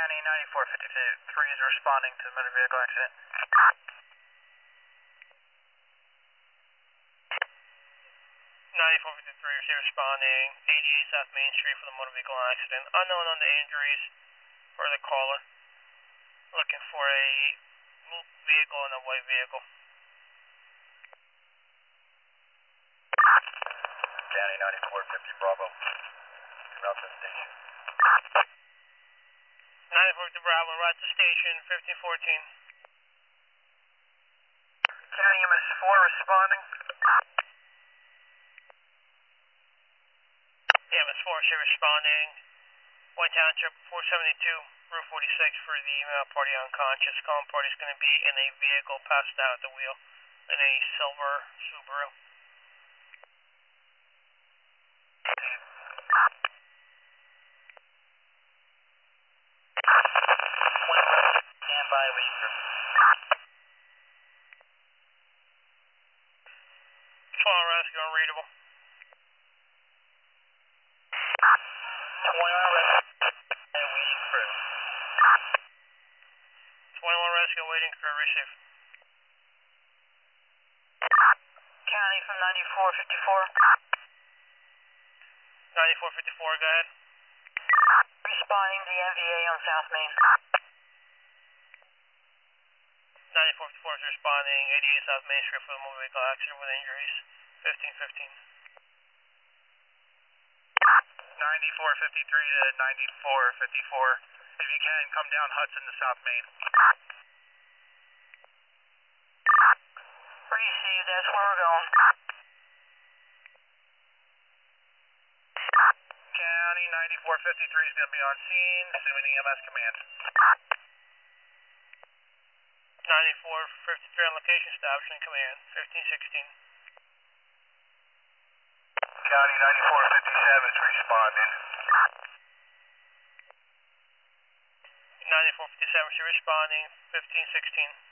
County 9453 is responding to the motor vehicle accident. 9453 is responding, 88 South Main Street for the motor vehicle accident. Unknown on the injuries for the caller. Looking for a blue vehicle and a white vehicle. County 9450 Bravo. Route to the station. 9450 Bravo, route to station, 1514. County MS4 responding. MS4 is here responding. White Township 472, Route 46 for the party unconscious. Calling party is going to be in a vehicle passed out at the wheel in a silver Subaru. Stand by, waiting for. Phone rescue unreadable. 21 waiting for. 21 rescue waiting for receive. County from 9454. 9454, go ahead. Responding to the MVA on South Main. 9454 is responding, 88 South Main Street for the motor vehicle accident with injuries, 1515. 9453 to 9454. If you can, come down Hudson to South Main. Received, that's where we're going. County 9453 is going to be on scene, assuming EMS command. 9453 on location, establishing command, 1516. County 9457 is responding. 9457 is responding, 1516.